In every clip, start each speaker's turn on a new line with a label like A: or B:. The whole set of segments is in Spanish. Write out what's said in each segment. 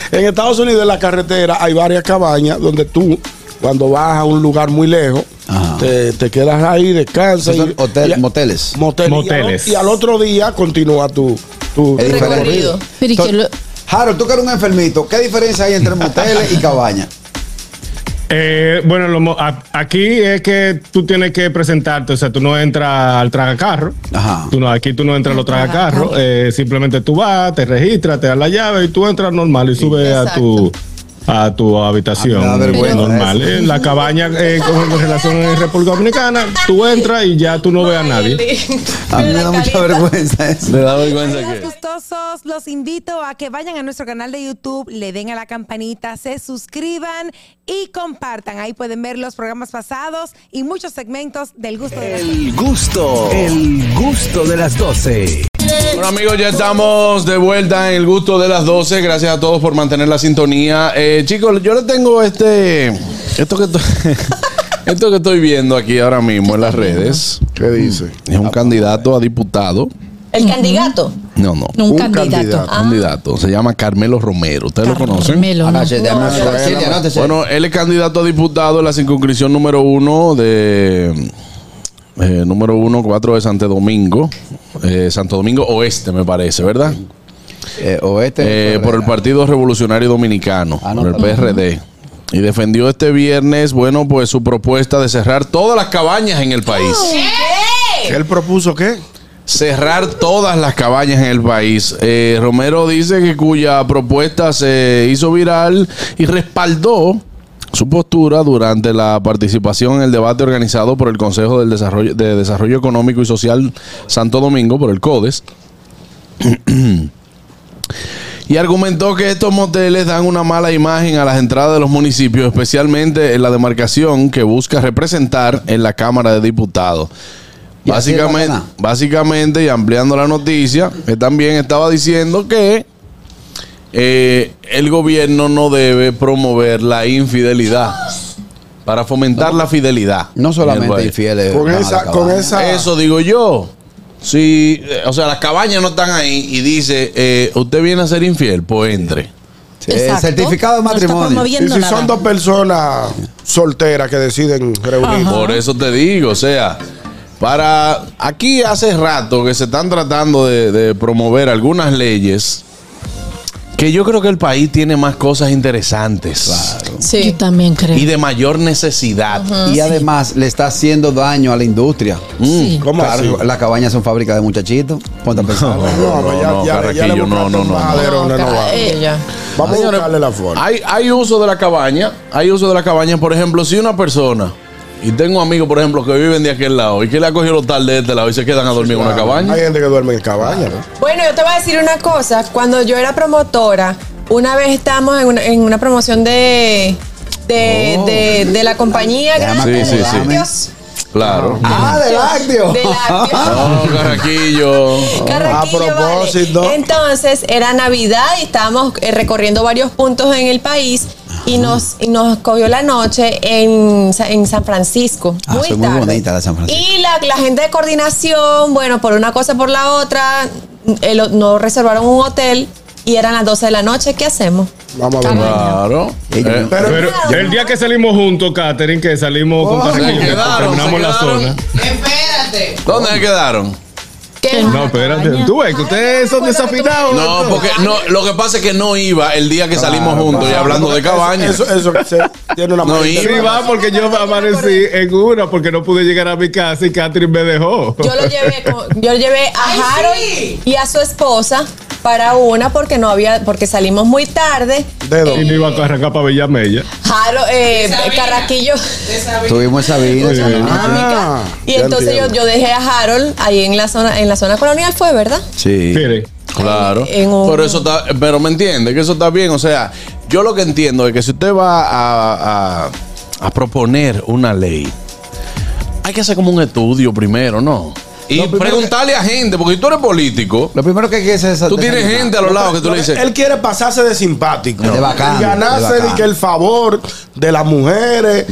A: En Estados Unidos, en la carretera, hay varias cabañas donde tú, cuando vas a un lugar muy lejos, te quedas ahí, descansas.
B: Moteles.
A: Y al otro día continúa tu recorrido.
B: Harold, tú que eres un enfermito, ¿qué diferencia hay entre moteles y cabañas?
C: Bueno, aquí es que tú tienes que presentarte, o sea, tú no entras al tragacarro. Aquí tú no entras a los tragacarros, simplemente tú vas, te registras, te das la llave y tú entras normal y subes a tu habitación normal. En la cabaña, con relación a República Dominicana, tú entras y ya tú no ves a nadie.
B: A mí me da mucha vergüenza eso.
C: Me da vergüenza que...
D: Gustosos, los invito a que vayan a nuestro canal de YouTube, le den a la campanita, se suscriban y compartan. Ahí pueden ver los programas pasados y muchos segmentos del gusto de las 12.
E: El gusto de las 12.
F: Bueno, amigos, ya estamos de vuelta en el gusto de las 12. Gracias a todos por mantener la sintonía. Chicos, yo les tengo esto que estoy viendo aquí ahora mismo en las redes.
A: ¿Qué dice?
F: Es un candidato a diputado.
G: ¿El candidato?
F: No.
G: Un candidato.
F: Candidato. Se llama Carmelo Romero. ¿Ustedes lo conocen? Bueno, él es candidato a diputado en la circunscripción número 1 de... número 1, 4 de Santo Domingo. Santo Domingo Oeste, me parece, ¿verdad?
B: Oeste.
F: Por el Partido Revolucionario Dominicano, por el PRD. Y defendió este viernes, bueno, pues su propuesta de cerrar todas las cabañas en el país.
A: ¿Qué? ¿Él propuso qué?
F: Cerrar todas las cabañas en el país. Romero dice que cuya propuesta se hizo viral y respaldó su postura durante la participación en el debate organizado por el Consejo de Desarrollo Económico y Social Santo Domingo, por el CODES. Y argumentó que estos moteles dan una mala imagen a las entradas de los municipios, especialmente en la demarcación que busca representar en la Cámara de Diputados. Básicamente, y ampliando la noticia, él también estaba diciendo que el gobierno no debe promover la infidelidad para fomentar la fidelidad.
B: No solamente infieles.
A: Con esa.
F: Eso digo yo. Si, o sea, las cabañas no están ahí y dice, usted viene a ser infiel, pues entre.
B: Certificado de matrimonio.
A: Y si son dos personas solteras que deciden reunirse.
F: Por eso te digo, o sea, aquí hace rato que se están tratando de promover algunas leyes que yo creo que el país tiene más cosas interesantes.
G: Claro. Sí. Yo también creo.
F: Y de mayor necesidad.
B: Y además le está haciendo daño a la industria.
A: Sí. ¿Cómo así?
B: Las cabañas son fábricas de muchachitos. Ponte a pensar.
F: Carraquillo, no.
A: Vamos a buscarle la forma.
F: Hay uso de la cabaña. Por ejemplo, si una persona... Y tengo amigos, por ejemplo, que viven de aquel lado y que le ha cogido los tardes de este lado y se quedan a dormir en una cabaña.
A: Hay gente que duerme en cabaña, ¿no?
G: Bueno, yo te voy a decir una cosa. Cuando yo era promotora, una vez estábamos en una promoción de la compañía.
F: Sí. Claro.
B: De lácteos.
G: De lácteos.
F: Carraquillo.
A: A propósito.
G: Vale. Entonces, era Navidad y estábamos recorriendo varios puntos en el país. Y nos cogió la noche en San Francisco. Muy tarde.
B: Muy bonita la San Francisco.
G: Y la gente de coordinación, bueno, por una cosa por la otra, nos reservaron un hotel y eran las 12 de la noche. ¿Qué hacemos?
A: Vamos a ver.
F: Claro.
C: Pero el día que salimos juntos, Catherine, que salimos con Carraquillo, terminamos la zona.
G: Espérate.
F: ¿Dónde se quedaron?
C: No, espérate. Tú ves que ustedes son desafinados.
F: No, porque lo que pasa es que no iba el día que salimos juntos y hablando de cabaña.
A: Eso tiene una
F: no iba.
C: Sí, va, porque yo amanecí en una porque no pude llegar a mi casa y Catherine me dejó.
G: Yo lo llevé a Harold y a su esposa para una porque salimos muy tarde.
C: Y no iba a arrancar para Villamella.
G: Carraquillo.
B: Tuvimos esa vida.
G: Y entonces yo dejé a Harold ahí en la zona colonial, fue, ¿verdad?
B: Sí.
F: Claro. Pero me entiende que eso está bien. O sea, yo lo que entiendo es que si usted va a proponer una ley, hay que hacer como un estudio primero, ¿no? Y preguntarle a gente, porque si tú eres político,
B: lo primero que hay que hacer es
F: tú tienes gente a los lados que tú le dices.
A: Él quiere pasarse de simpático.
B: De bacán,
A: y ganarse de que el favor de las mujeres,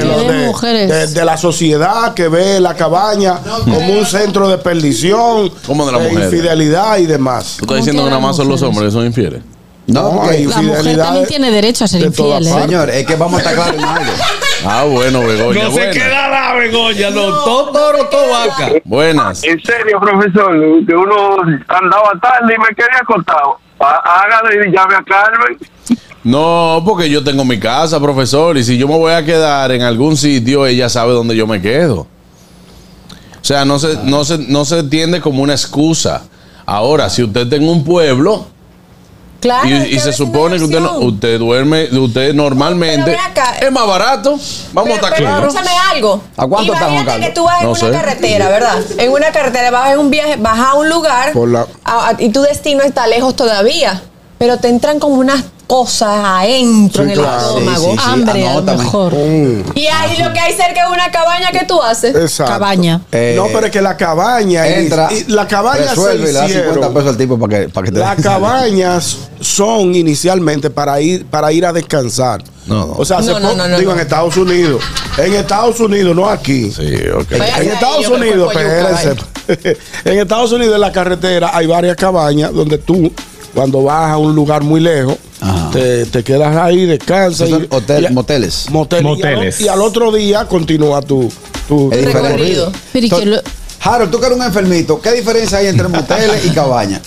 A: de la sociedad que ve la cabaña como un centro de perdición,
F: como de la mujer,
A: infidelidad y demás.
F: Tú estás diciendo que nada más son los hombres que son infieles.
B: No, porque
H: la mujer también tiene derecho a ser infiel.
B: Señor, es que vamos a estar claros en algo.
F: Bueno, Begoña.
C: No se queda la Begoña, todo toro, todo vaca.
F: Buenas.
I: En serio, profesor, que uno andaba tarde y me quedé acostado. Hágale y llame a Carmen.
F: No, porque yo tengo mi casa, profesor, y si yo me voy a quedar en algún sitio, ella sabe dónde yo me quedo. O sea, no se entiende como una excusa. Ahora, si usted está en un pueblo,
G: claro,
F: y se supone que usted duerme, usted normalmente es más barato. Vamos a estar claros.
G: Escúchame algo.
B: ¿A cuánto está, Juan Carlos?
G: Que tú vas en una carretera, ¿verdad? En una carretera vas en un viaje, vas a un lugar y tu destino está lejos todavía, pero te entran como unas cosas adentro en el estómago.
H: Hambre, a lo mejor.
G: Y ahí lo que hay cerca es una cabaña que tú haces.
A: Exacto.
H: Cabaña.
A: No, pero es que la cabaña
B: entra,
A: y la cabaña
B: resuelve y le da 50 pesos al tipo para que te...
A: Las cabañas son inicialmente para ir a descansar. O sea, digo en Estados Unidos. En Estados Unidos, no aquí.
F: Sí, okay.
A: En Estados Unidos, en Estados Unidos en la carretera hay varias cabañas donde tú, cuando vas a un lugar muy lejos, te quedas ahí, descansas.
B: Moteles.
A: Y al otro día continúa tu recorrido.
B: Harold, tú que eres un enfermito, ¿qué diferencia hay entre moteles y cabañas?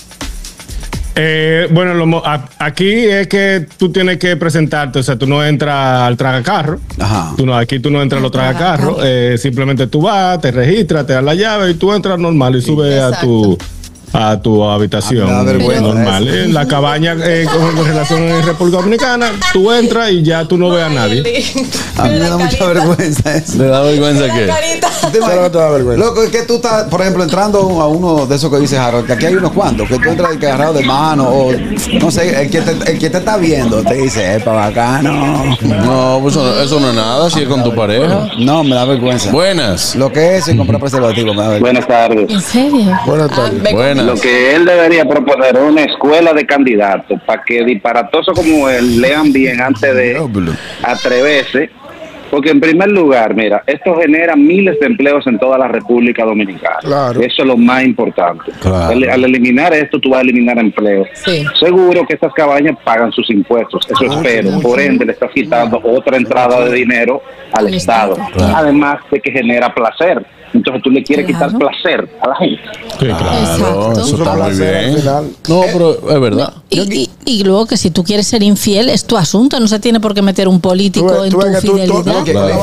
C: Bueno, aquí es que tú tienes que presentarte, o sea, tú no entras al tragacarro. Aquí tú no entras a los tragacarros. Simplemente tú vas, te registras, te das la llave y tú entras normal y subes a tu habitación normal. En la cabaña con relación en República Dominicana, tú entras y ya tú no ves a nadie.
B: A mí me da mucha vergüenza eso.
F: ¿Le da vergüenza qué?
B: Te da vergüenza. Loco, es que tú estás, por ejemplo, entrando a uno de esos que dice Harold, que aquí hay unos cuantos, que tú entras agarrado de mano, o no sé, el que te está viendo te dice, epa, bacano.
F: No, pues eso no es nada, si es con tu pareja.
B: No, me da vergüenza.
F: Buenas.
B: Lo que es comprar preservativo, me da vergüenza.
I: Buenas tardes.
H: ¿En serio?
A: Buenas tardes.
F: Buenas.
I: Lo que él debería proponer es una escuela de candidatos para que disparatosos como él lean bien antes de atreverse. Porque en primer lugar, mira, esto genera miles de empleos en toda la República Dominicana.
A: Claro.
I: Eso es lo más importante.
F: Claro.
I: Al eliminar esto, tú vas a eliminar empleos.
H: Sí.
I: Seguro que estas cabañas pagan sus impuestos. Eso espero. Por ende, le estás quitando otra entrada de dinero al Estado.
F: Claro.
I: Además de que genera placer. Entonces tú le quieres quitar placer a la gente.
F: Sí, claro,
H: Exacto.
F: eso está muy bien. No, pero es verdad.
H: Y luego que si tú quieres ser infiel es tu asunto, no se tiene por qué meter un político en tu fidelidad.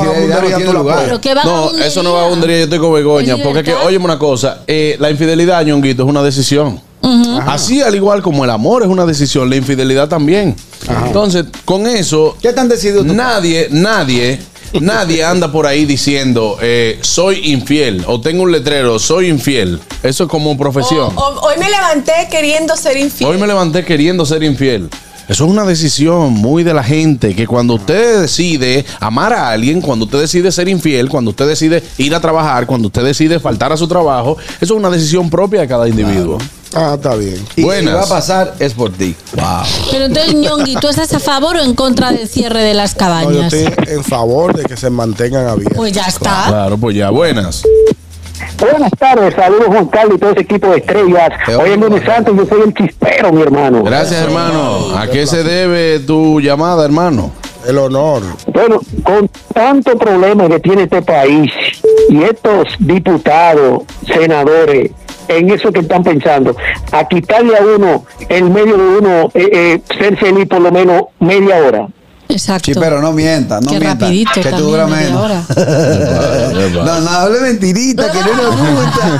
F: No, eso no es vagabundería, yo estoy con Begoña. Porque es que, óyeme una cosa, la infidelidad, Ñonguito, es una decisión. Así, al igual como el amor es una decisión, la infidelidad también. Entonces, con eso,
B: ¿qué tan decidido tú?
F: Nadie anda por ahí diciendo soy infiel o tengo un letrero, soy infiel. Eso es como profesión.
G: Hoy me levanté queriendo ser infiel.
F: Eso es una decisión muy de la gente, que cuando usted decide amar a alguien, cuando usted decide ser infiel, cuando usted decide ir a trabajar, cuando usted decide faltar a su trabajo, eso es una decisión propia de cada individuo.
A: Está bien.
B: Y si va a pasar, es por ti. Wow.
H: Pero entonces, Ñongui, ¿tú estás a favor o en contra del cierre de las cabañas?
A: No, yo estoy en favor de que se mantengan abiertas.
H: Pues ya está.
F: Claro, pues ya, buenas.
J: Buenas tardes, saludos Juan Carlos y todo ese equipo de estrellas. Hoy en Lunes Santo yo soy el chispero, mi hermano.
F: Gracias, hermano. ¿A qué se debe tu llamada, hermano?
A: El honor.
J: Bueno, con tanto problema que tiene este país y estos diputados, senadores, en eso que están pensando, a quitarle a uno, en medio de uno, ser feliz por lo menos media hora.
H: Exacto.
B: Sí, pero no mienta, no mienta.
H: Rapidito,
B: que tú duras menos. No, hable mentirita, que no nos gusta.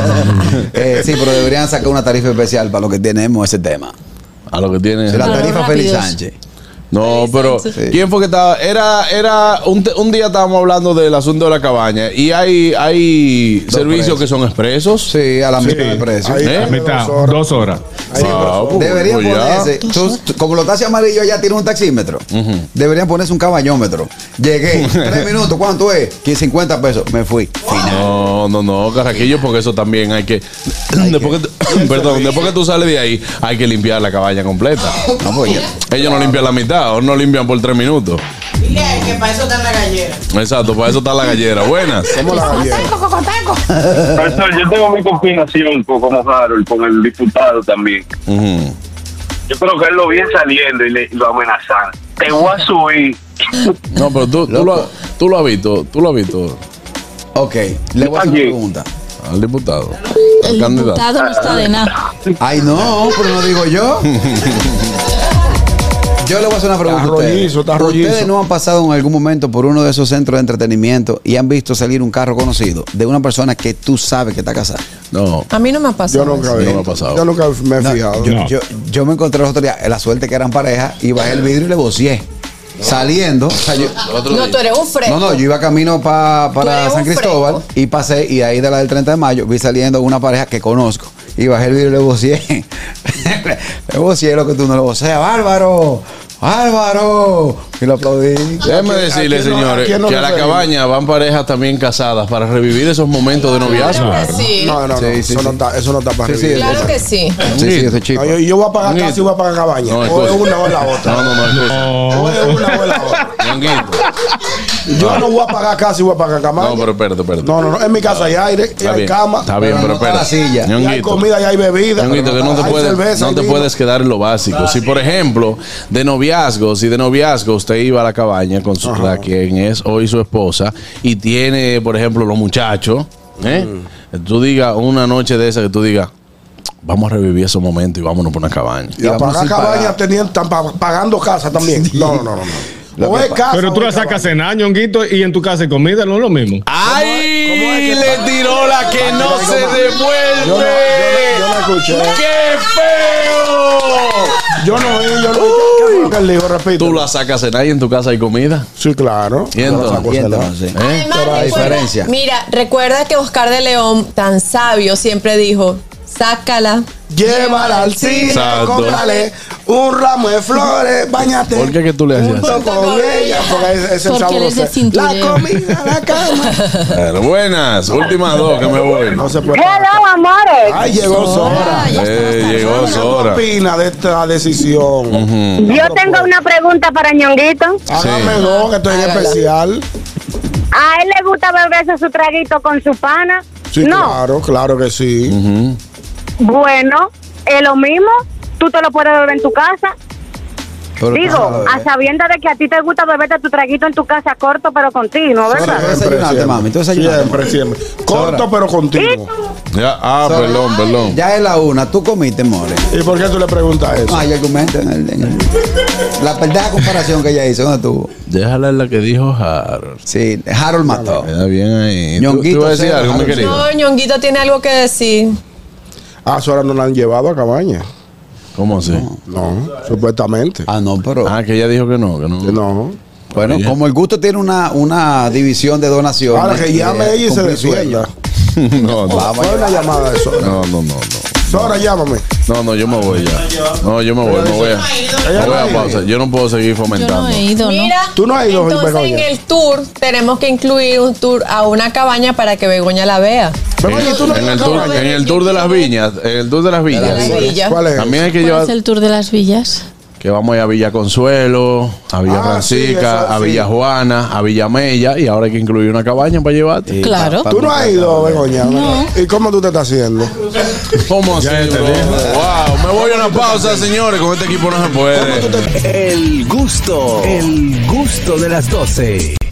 B: Sí, pero deberían sacar una tarifa especial para lo que tenemos ese tema.
F: A lo que tiene.
B: La tarifa Félix Sánchez.
F: No, pero ¿quién fue que estaba? Era un día estábamos hablando del asunto de la cabaña y hay servicios que son expresos.
B: Sí, a la mitad de precio.
C: A la mitad, 2 horas.
B: Deberían ponerse, como los taxis amarillos ya tienen un taxímetro, deberían ponerse un caballómetro. Llegué, 3 minutos, ¿cuánto es? 50 pesos, me fui. Final.
F: No, Carraquillo, porque eso también hay que después que tú sales de ahí, hay que limpiar la cabaña completa. Ellos no limpian la mitad. O no limpian por 3 minutos.
G: Dile que para eso está la gallera.
F: Exacto, para eso está la gallera. Buenas.
A: ¿Cómo la gallera?
I: Profesor, yo tengo mi combinación con Harold, con el diputado también.
K: Yo creo que él lo viene saliendo y lo amenazan. Te voy a subir.
F: No, pero tú lo has visto.
B: Ok, le voy a hacer una pregunta.
F: Al diputado.
H: El diputado no está de nada.
B: Ay, no, pero no digo yo. Yo le voy a hacer una pregunta. ¿Ustedes no han pasado en algún momento por uno de esos centros de entretenimiento y han visto salir un carro conocido de una persona que tú sabes que está casada?
F: No.
G: A mí no me ha pasado.
A: Yo nunca me ha pasado. Yo nunca me he fijado.
B: Yo me encontré los otros días, la suerte que eran pareja, y bajé el vidrio y le vocié. Saliendo, o sea,
G: no, tú eres un fresco.
B: No, yo iba camino para San Cristóbal y pasé, y ahí de la del 30 de mayo vi saliendo una pareja que conozco y bajé el vidrio y le vocié. Le vocié lo que tú no le voceas. ¡Álvaro! Y lo aplaudí.
F: Déjeme decirle, señores, que a la cabaña van parejas también casadas para revivir esos momentos de noviazgo.
G: Claro que sí.
A: No, eso no está para revivir.
G: Claro que sí.
B: Sí, ese chico.
A: Yo voy a pagar casa y voy a pagar cabaña. O es una o la otra.
F: No.
A: O es una o la otra. Yo no voy a pagar casa y voy a pagar cabaña.
F: No, pero espérate.
A: No. En mi casa hay aire, y hay cama.
F: Está bien, pero espérate.
A: Y hay comida y hay bebida.
F: Ñonguito, que no te puedes quedar en lo básico. Si, por ejemplo, de noviazgo usted iba a la cabaña con quien es hoy su esposa y tiene, por ejemplo, los muchachos, tú digas una noche de esa que tú digas, vamos a revivir esos momentos y vámonos por una cabaña.
A: Y a pagar cabaña están pagando casa también. No.
C: Pero tú la sacas en año, Ñonguito, y en tu casa hay comida, no es lo mismo.
F: ¡Ay! ¿Cómo es le tiró la que no se devuelve?
A: Yo no escuché.
F: ¡Qué feo!
A: Yo no ¿qué fue que él dijo? Repito.
F: ¿Tú la sacas en ahí en tu casa hay comida?
A: Sí, claro.
F: ¿Y entonces?
B: Pero la diferencia.
G: Mira, recuerda que Oscar de León, tan sabio, siempre dijo, sácala.
A: Llévala al cine, cómprale un ramo de flores, bañate.
F: ¿Por qué que tú le hacías
A: junto con ella? Porque es el sabor. La comida, la cama.
F: Pero buenas, últimas dos que me voy.
A: No se puede.
J: Hello, amores.
A: Ay, llegó Sora.
F: Llegó Sora.
A: ¿Qué opina de esta decisión?
J: Yo tengo una pregunta para Ñonguito.
A: Hágame dos, que estoy en especial.
J: ¿A él le gusta beberse su traguito con su pana?
A: Sí, no. Claro que sí.
J: Bueno, es lo mismo. Tú te lo puedes beber en tu casa. Pero digo, a sabiendas de que a ti te gusta beberte tu traguito en tu casa corto pero continuo, ¿verdad?
A: Siempre. Corto pero continuo.
F: Ya, perdón.
B: Ya es la una, tú comiste, more.
A: ¿Y por qué tú le preguntas eso?
B: Hay argumento la verdad comparación que ella hizo, ¿dónde estuvo?
F: Déjala en la que dijo Harold.
B: Sí, Harold mató.
F: Queda bien ahí.
B: Ñonguito,
F: ¿Tú vas a decir algo, mi querido?
G: No, Ñonguito tiene algo que decir.
A: Sora no la han llevado a cabaña.
F: ¿Cómo así?
A: No, supuestamente.
B: No, pero.
F: Que ella dijo que no.
A: No.
B: Bueno, como el gusto tiene una división de donaciones.
A: Ahora que llame ella y se defienda.
F: No.
A: Vamos a una llamada de Sora.
F: No.
A: Sora, llámame.
F: No, yo me voy ya. No, yo me voy a pausa. Yo no puedo seguir fomentando.
H: Yo no he ido, ¿no?
G: Mira,
A: tú no has ido.
G: Entonces en el tour tenemos que incluir un tour a una cabaña para que Begoña la vea.
F: En el tour de las viñas.
G: ¿Cuál es?
F: También hay que llevar.
H: ¿Cuál es el tour de las villas?
F: Que vamos a ir a Villa Consuelo, a Villa Francisca, a Villa Juana, a Villa Mella, y ahora hay que incluir una cabaña para llevarte.
H: Claro.
A: Tú no has ido, Begoña.
H: No.
A: ¿Y cómo tú te estás haciendo?
F: ¿Cómo así? Wow, me voy a una pausa, señores. Con este equipo no se puede.
E: El gusto de las 12.